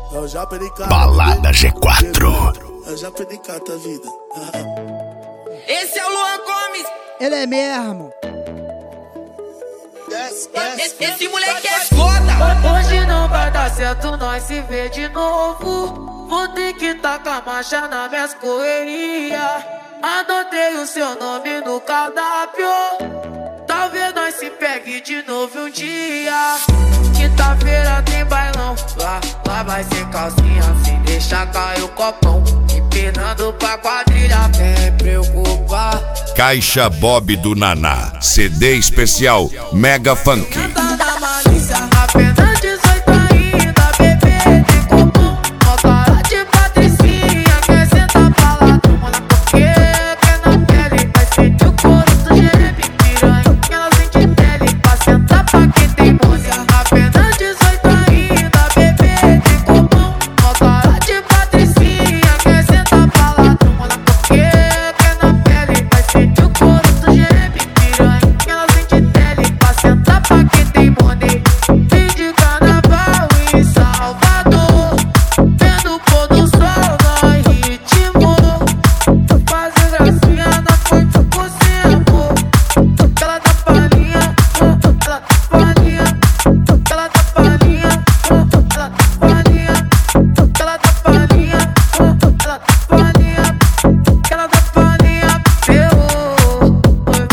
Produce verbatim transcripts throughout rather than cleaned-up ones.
Balada G quatro. Esse é o Luan Gomes. Ele é mesmo. Esse, esse moleque é foda. Hoje não vai dar certo, nós se vê de novo. Vou ter que tacar marcha na minhas correria. Anotei o seu nome no cardápio. Talvez nós se pegue de novo um dia. Quinta-feira tem bailão. Lá, lá vai ser calcinha sem deixar cair o copão. Empinando pra quadrilha, vem preocupar. Caixa Bob do Naná, C D especial Mega Funk. Da malícia, apenas dezoito ainda, bebê de copão. Ó cara de patricinha, quer sentar pra lá, toma na coqueira, quer na pele. Vai sentir o couro do geme, piranha, ela sente pele. Pra sentar pra quem tem música, apenas dezoito ainda, bebê de copão. Ó cara de patricinha, quer sentar pra lá, toma na coqueira, quer na pele. Vai sentir o couro do geme, piranha, ela sente pele. Pra sentar pra quem tem money. Fim de carnaval em Salvador, vendo o pôr do sol no ritmo. Fazer gracinha na fonte com sem amor. Ela dá palhinha, ela dá palhinha, ela dá palhinha, ela dá palhinha, ela dá palhinha, ela dá palhinha, ela dá palhinha. Ferrou,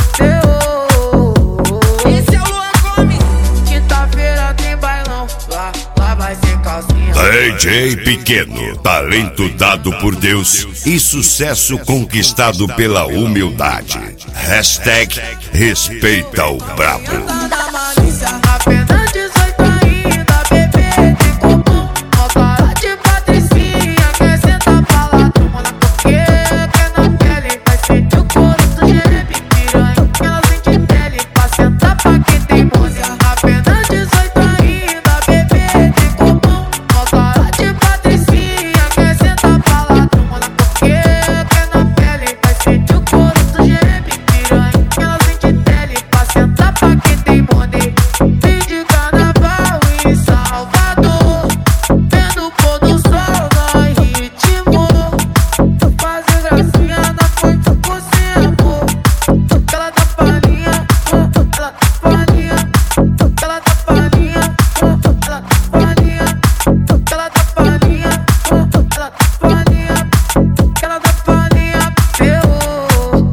ferrou. Esse é o Luan Gomes. Quinta-feira tem bailão, lá, lá vai ser calcinha. D J Pequeno, talento dado por Deus e sucesso conquistado pela humildade. Hashtag respeita o brabo. Da malícia, apenas dezoito ainda, bebê de copão. Ó cara de patricinha, quer sentar pra lá, toma na coqueira, quer na pele. Vai sentir o couro do geme, piranha, ela sente pele. Pra sentar pra quem tem música, apenas dezoito ainda, bebê de copão. Ó cara de patricinha, quer sentar pra lá, toma na coqueira, quer na pele. Vai sentir o couro do geme, piranha, ela sente pele. Pra sentar pra quem tem money. Fim de carnaval em Salvador, vendo o pôr do sol no ritmo. Fazer gracinha na fonte com sem amor. Ela dá palhinha, ela dá palhinha, ela dá palhinha, ela dá palhinha, ela dá palhinha, ela dá palhinha, ela dá palhinha. Ferrou,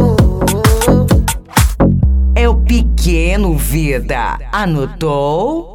ferrou. É o Pequeno, vida. Anotou?